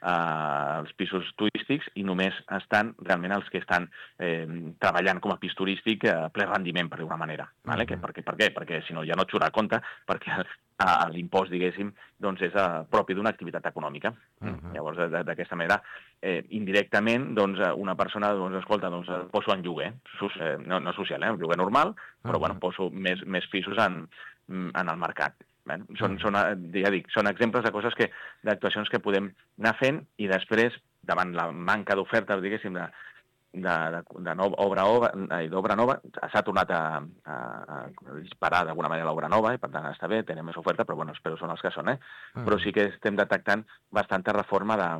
eh, els pisos turístics i només estan realment els que estan eh, treballant com a pis turístic a ple rendiment, per d'alguna manera. Vale? Uh-huh. Que, per, què? per què? Perquè si no ja no et surt a compte, perquè a l'impost, diguéssim, doncs és a, propi d'una activitat econòmica. Uh-huh. Llavors, d'aquesta manera, eh, indirectament, doncs, una persona, doncs, escolta, doncs, poso en lloguer, eh, no, no social, eh, un lloguer normal, però, uh-huh. bueno, poso més, més pisos en, en el mercat. Bé, són, són, ja dic, són exemples de coses que, d'actuacions que podem anar fent i després, davant la manca d'ofertes, diguéssim, de, de, de, de nova, obra, d'obra nova, s'ha tornat a, a, a disparar d'alguna manera l'obra nova i per tant està bé, tenim més oferta, però bueno, espero són els que són, eh? Uh-huh. Però sí que estem detectant bastanta reforma de,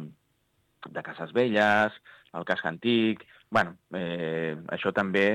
de cases velles, el casc antic. Bueno, eh, això també,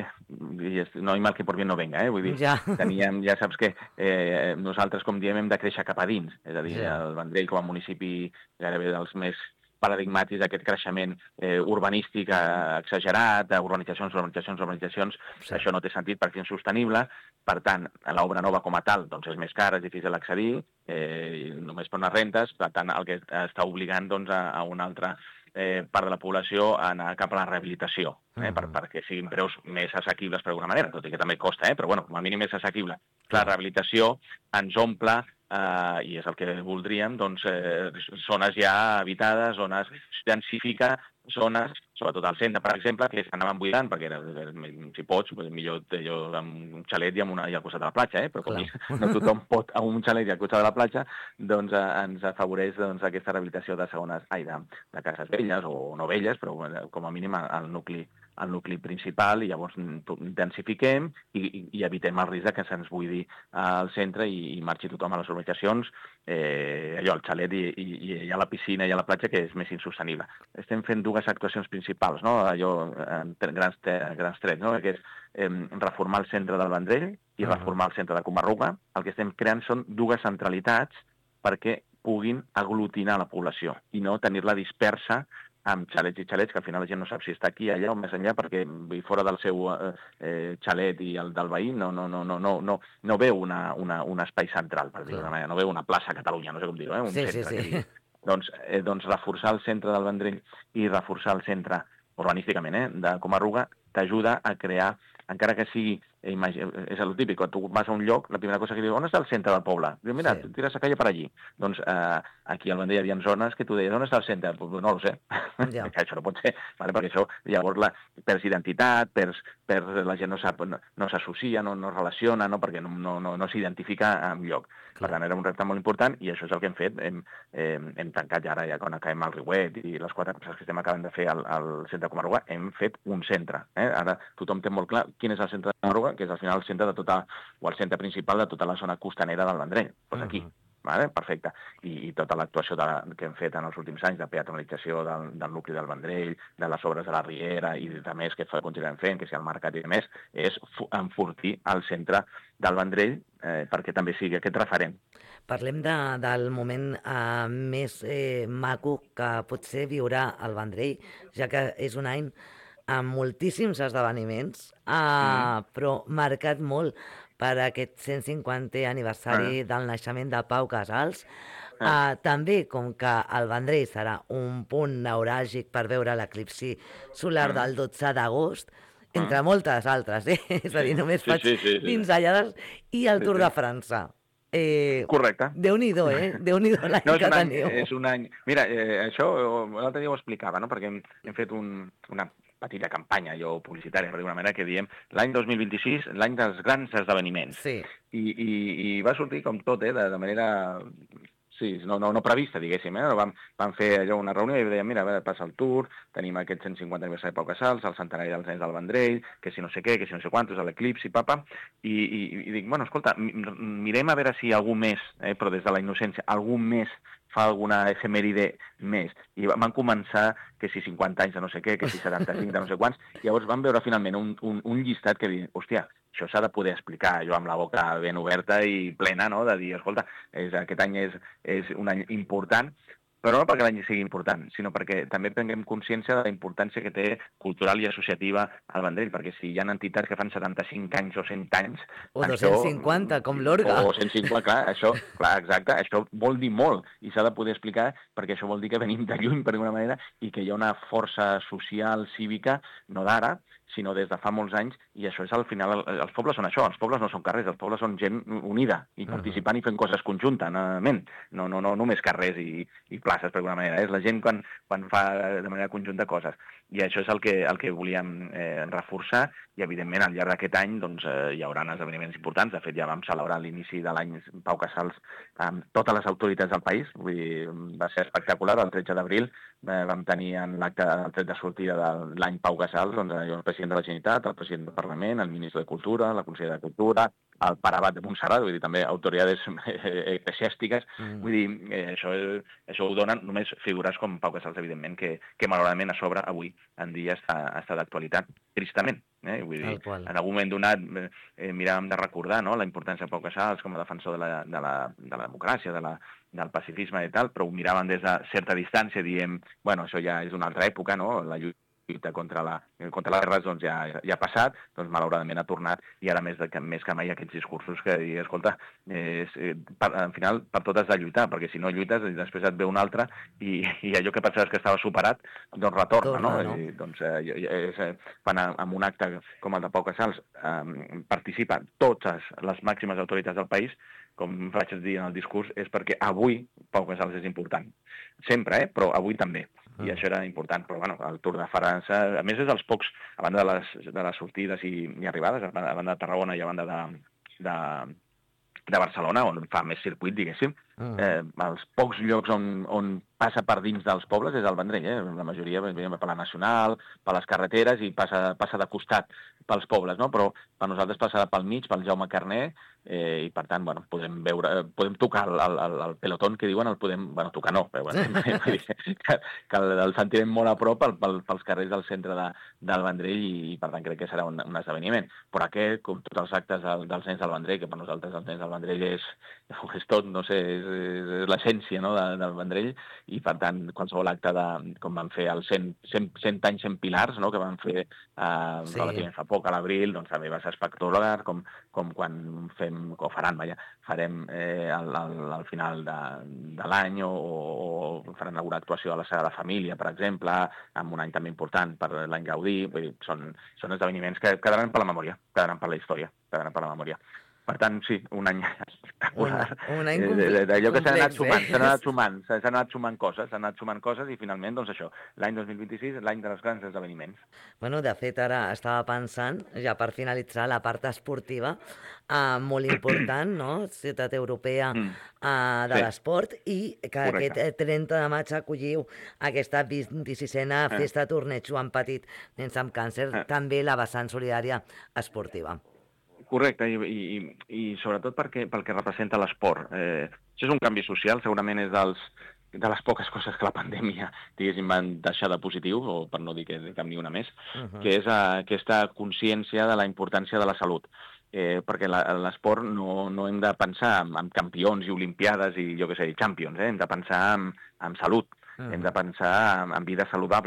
no hi mal que por bien no venga, eh? Vull dir, ja. teníem, ja saps que eh, nosaltres, com diem, hem de créixer cap a dins, és a dir, sí. El Vendrell com a municipi gairebé dels més paradigmàtics d'aquest creixement eh, urbanístic eh, exagerat, urbanitzacions, urbanitzacions, urbanitzacions, sí. Això no té sentit perquè és insostenible, per tant, l'obra nova com a tal doncs, és més cara, és difícil accedir, eh, només per unes rentes, per tant, el que està obligant doncs, a, a una altra eh, part de la població a anar cap a la rehabilitació, eh, uh-huh. per, perquè siguin preus més assequibles per alguna manera, tot i que també costa, eh, però bueno, com a mínim és assequible. La rehabilitació ens omple Uh, i és el que voldríem, doncs, eh, zones ja habitades, zones densifica, zones, sobretot al centre, per exemple, que s'anaven buidant, perquè era, si pots, millor allò amb un xalet i, amb una, i al costat de la platja, eh? Però com no tothom pot a un xalet i al costat de la platja, doncs eh, ens afavoreix doncs, aquesta rehabilitació de segones, ai, de, de cases velles o no velles, però com a mínim al nucli el nucli principal i llavors densifiquem i, i, i evitem el risc de que se'ns buidi al centre i, i marxi tothom a les urbanitzacions, eh, allò, al xalet i, i, i a la piscina i a la platja, que és més insostenible. Estem fent dues actuacions principals, no? Allò, en grans, grans trets, no? Que és eh, reformar el centre del Vendrell i uh-huh. reformar el centre de Comarruga. El que estem creant són dues centralitats perquè puguin aglutinar la població i no tenir-la dispersa amb xalets i xalets, que al final la gent no sap si està aquí, allà o més enllà, perquè fora del seu eh, xalet i el del veí no, no, no, no, no, no, no veu una, una, un espai central, per dir-ho d'una manera, no veu una plaça a Catalunya, no sé com dir-ho, eh? Un sí, centre. Sí, sí. Doncs, eh, doncs reforçar el centre del Vendrell i reforçar el centre urbanísticament eh, de Comarruga t'ajuda a crear, encara que sigui, eh, és el típic, quan tu vas a un lloc, la primera cosa que diu, on està el centre del poble? Diu, mira, sí. tires a calle per allí. Doncs eh, aquí al Vendrell hi havia zones que tu deies, on està el centre? Pues no ho sé. Ja. Que això no pot ser, vale? Perquè això llavors la, perds identitat, perds, perds, la gent no sap, no, no s'associa, no, no relaciona, no? Perquè no, no, no, no s'identifica en lloc. Clar. Per tant, era un repte molt important i això és el que hem fet. Hem, eh, hem tancat ja ara, ja quan acabem el Riuet i les quatre coses que estem acabant de fer al, al centre de Comarruga, hem fet un centre. Eh? Ara tothom té molt clar quin és el centre de Comarruga, que és al final el centre de tota, o el centre principal de tota la zona costanera del Vendrell. Doncs aquí. Uh-huh. Vale? Perfecte. I, i tota l'actuació de, que hem fet en els últims anys de peatonalització del, del nucli del Vendrell, de les obres de la Riera i de més que continuem fent, que si el mercat i més, és enfortir el centre del Vendrell eh, perquè també sigui aquest referent. Parlem de, del moment eh, més eh, maco que potser viurà el Vendrell, ja que és un any amb moltíssims esdeveniments, eh, mm. però marcat molt per aquest cent cinquantè aniversari ah. del naixement de Pau Casals. Uh, també, com que el Vendrell serà un punt neuràlgic per veure l'eclipsi solar Mm. del dotze d'agost, entre moltes altres, eh? És a dir, només Sí, faig sí, sí, sí. pinzellades, i el Sí, Tour sí. de França. Eh, Correcte. Déu-n'hi-do, eh? Déu-n'hi-do l'any No, és que un any, teniu. és un any... Mira, eh, això l'altre dia ho explicava, no? Perquè hem, hem fet un, una petita campanya, jo, publicitària, per dir-ho d'una manera, que diem l'any dos mil vint-i-sis, l'any dels grans esdeveniments. Sí. I, i, i va sortir com tot, eh? De, de manera... Sí, no, no, no prevista, diguéssim, eh? Vam, vam fer allò una reunió i dèiem, mira, a veure, passa el Tour, tenim aquest cent cinquanta aniversari de Pau Casals, el centenari dels anys del Vendrell, que si no sé què, que si no sé quantos, l'eclipsi, papa, i, i, i dic, bueno, escolta, mirem a veure si algú més, eh, però des de la innocència, algú més fa alguna efemèride més. I van començar que si cinquanta anys de no sé què, que si setanta-cinc de no sé quants, i llavors vam veure finalment un, un, un llistat que diuen, hòstia, això s'ha de poder explicar, jo amb la boca ben oberta i plena, no?, de dir, escolta, és, aquest any és, és un any important, però no perquè l'any sigui important, sinó perquè també prenguem consciència de la importància que té cultural i associativa al Vendrell, perquè si hi ha entitats que fan setanta-cinc anys o cent anys... O dos-cents cinquanta, com l'Orga. O cent cinquanta, clar, això, clar, exacte, això vol dir molt, i s'ha de poder explicar, perquè això vol dir que venim de lluny, per alguna manera, i que hi ha una força social, cívica, no d'ara, sinó des de fa molts anys, i això és al final, els pobles són això, els pobles no són carrers, els pobles són gent unida, i participant i fent coses conjuntament, no, no, no només carrers i, i places, per alguna manera, és la gent quan, quan fa de manera conjunta coses, i això és el que, el que volíem eh, reforçar, i evidentment al llarg d'aquest any doncs, eh, hi haurà esdeveniments importants, de fet ja vam celebrar l'inici de l'any Pau Casals amb totes les autoritats del país, vull dir, va ser espectacular, el tretze d'abril eh, vam tenir en l'acte el tret de sortida de l'any Pau Casals, doncs, el president de la Generalitat, el president del Parlament, el ministre de Cultura, la consellera de Cultura, el pare abat de Montserrat, vull dir, també autoritats eclesiàstiques, mm. vull dir, eh, això, això ho donen només figures com Pau Casals, evidentment, que, que malauradament a sobre avui en dia està, està d'actualitat, tristament. Eh? Vull dir, en algun moment donat eh, miràvem de recordar, no?, la importància de Pau Casals com a defensor de la, de la, de la democràcia, de la, del pacifisme i tal, però ho miràvem des de certa distància, diem, bueno, això ja és una altra època, no?, la lluita contra la, contra les guerres doncs, ja, ja ha passat, doncs malauradament ha tornat, i ara més, de, més que mai aquests discursos que dir, escolta, és, per, al final per tot has de lluitar, perquè si no lluites després et ve un altre, i, i allò que pensaves que estava superat, doncs retorna, Torna, no? no? I, doncs, eh, és, quan en un acte com el de Pau Casals eh, participen totes les màximes autoritats del país, com vaig dir en el discurs, és perquè avui Pau Casals és important. Sempre, eh? Però avui també. I mm. això era important, però bueno, el Tour de França, a més és dels pocs, a banda de les, de les sortides i, i arribades, a banda, a banda de Tarragona i a banda de, de, de Barcelona, on fa més circuit, diguéssim, mm. eh, els pocs llocs on, on passa per dins dels pobles és el Vendrell, eh? La majoria per la Nacional, per les carreteres i passa, passa de costat pels pobles, no? Però per nosaltres passa pel mig, pel Jaume Carner, eh, i per tant, bueno, podem veure, podem tocar el, el, el pelotón que diuen, el podem, bueno, tocar no, però bueno, que, que el, el sentirem molt a prop pel, pel, pels carrers del centre de, del Vendrell i, i per tant crec que serà un, un esdeveniment. Però aquest, com tots els actes del, dels nens del Vendrell, que per nosaltres els nens del Vendrell és, és tot, no sé, és, és, és l'essència, no?, de, del Vendrell, i per tant qualsevol acte de, com van fer els cent, cent, cent anys, cent pilars, no?, que van fer eh, sí. relativament fa poc a l'abril, doncs també va ser espectacular, com, com quan fem, o faran, vaja, farem eh, al, al, al final de, de l'any o, o faran alguna actuació a la Sagrada Família, per exemple, amb un any també important per l'any Gaudí, vull dir, són, són esdeveniments que quedaran per la memòria, quedaran per la història, quedaran per la memòria. Per tant, sí, un any espectacular. Un, un any complex. D'allò que s'han anat sumant, eh? s'han anat sumant, s'han anat sumant coses, s'han anat sumant coses i finalment, doncs això, l'any dos mil vint-i-sis, l'any de les grans esdeveniments. Bueno, de fet, ara estava pensant, ja per finalitzar, la part esportiva, eh, molt important, no?, Ciutat Europea eh, de sí. l'esport, i que Correcte. Aquest trenta de maig acolliu aquesta vint-i-sisena eh. festa torneig Joan Petit, nens amb càncer, eh. també la vessant solidària esportiva. Correcte, i, i, i sobretot perquè, pel que representa l'esport. Eh, això és un canvi social, segurament és dels, de les poques coses que la pandèmia, diguéssim, van deixar de positiu, o per no dir que cap ni una més, uh-huh. que és uh, aquesta consciència de la importància de la salut. Eh, perquè l'esport no, no hem de pensar en, en campions i olimpiades i, jo què sé, champions, eh? Hem de pensar en, en salut, uh-huh. hem de pensar en, en vida saludable.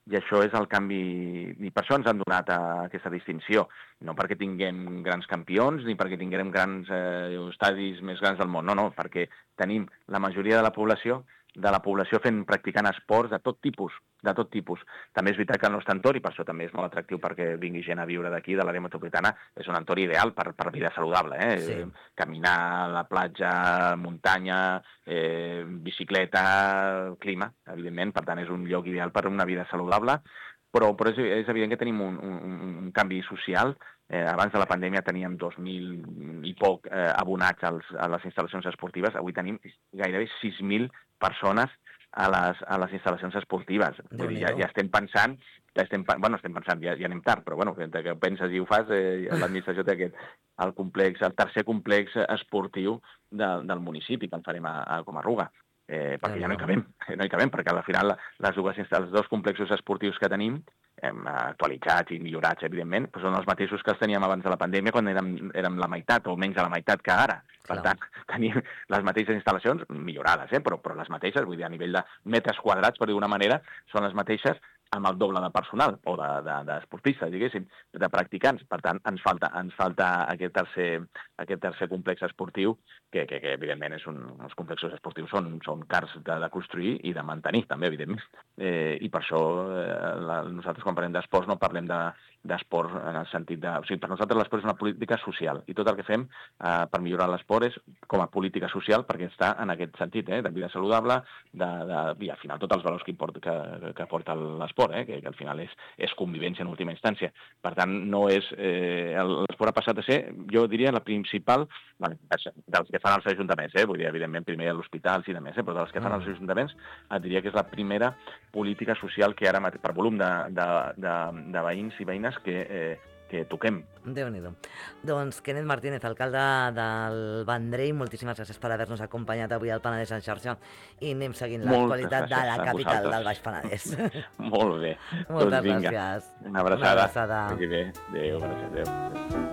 I això és el canvi, i per això ens han donat a aquesta distinció. No perquè tinguem grans campions, ni perquè tinguem grans eh, estadis més grans del món, no, no, perquè tenim la majoria de la població de la població fent, practicant esports de tot tipus, de tot tipus. També és veritat que el nostre entorn, i per això també és molt atractiu perquè vingui gent a viure d'aquí, de l'àrea metropolitana, és un entorn ideal per, per vida saludable. Eh? Sí. Caminar a la platja, muntanya, eh, bicicleta, clima, evidentment. Per tant, és un lloc ideal per una vida saludable, però, però és, és evident que tenim un, un, un canvi social. Eh, abans de la pandèmia teníem dos mil i poc eh, abonats als, a les instal·lacions esportives. Avui tenim gairebé sis mil persones a les, a les instal·lacions esportives. Vull dir, ja, ja estem pensant, ja estem, bueno, estem pensant, ja, ja anem tard, però bueno, que, que penses i ho fas, eh, l'administració té aquest, el complex, el tercer complex esportiu de, del municipi que en farem a, a Comarruga. Eh, perquè ja no hi cabem, no hi cabem, perquè al final les dues, els dos complexos esportius que tenim, hem actualitzats i millorats, evidentment, però són els mateixos que els teníem abans de la pandèmia, quan érem, érem la meitat o menys de la meitat que ara. Per tant, tenim les mateixes instal·lacions, millorades, eh? però, però les mateixes, vull dir, a nivell de metres quadrats, per dir d'una manera, són les mateixes amb el doble de personal, o d'esportistes, de, de, diguéssim, de practicants. Per tant, ens falta, ens falta aquest, tercer, aquest tercer complex esportiu, que, que, que evidentment, és un, els complexos esportius són, són cars de, de construir i de mantenir, també, evidentment. Eh, I per això eh, la, nosaltres, quan parlem d'esports, no parlem de, d'esport en el sentit de... O sigui, per nosaltres l'esport és una política social, i tot el que fem eh, per millorar l'esport és com a política social, perquè està en aquest sentit, eh, de vida saludable, de, de, i al final tots els valors que, import, que, que porta l'esport, eh, que, que al final és, és convivència en última instància. Per tant, no és... Eh, l'esport ha passat a ser, jo diria, la principal... Bueno, dels que fan els ajuntaments, eh, vull dir, evidentment, primer a l'hospitals i de més, eh, però dels que fan els ajuntaments, et diria que és la primera política social que ara, per volum de, de, de, de veïns i veïnes, que, eh, que toquem. Déu-n'hi-do. Doncs Kenneth Martínez, alcalde del Vendrell, moltíssimes gràcies per haver-nos acompanyat avui al Penedès en xarxa i anem seguint l'actualitat de la capital del Baix Penedès. Molt bé. Moltes doncs vinga. gràcies. Una abraçada. Una abraçada. Vagi bé. Adéu, gràcies. Adéu.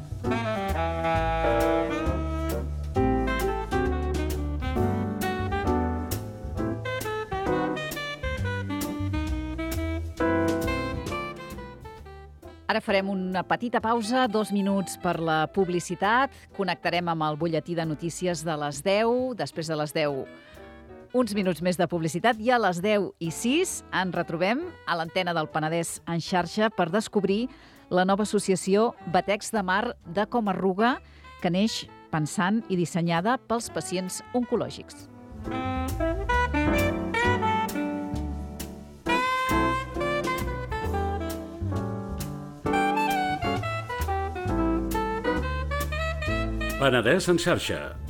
Ara farem una petita pausa, dos minuts per la publicitat. Connectarem amb el butlletí de notícies de les deu. Després de les deu, uns minuts més de publicitat. I a les deu i sis ens retrobem a l'antena del Penedès en xarxa per descobrir la nova associació Batecs de Mar de Comarruga, que neix pensant i dissenyada pels pacients oncològics. Penedès en xarxa.